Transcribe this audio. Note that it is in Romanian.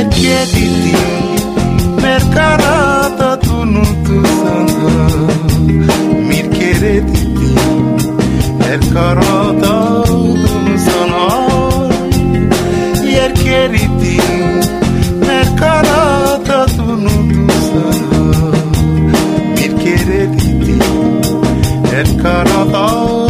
chiediti mercarata tu non tu sanga mir chiediti mercarata tu non sana chiediti mercarata tu non tu sana mir chiediti mercarata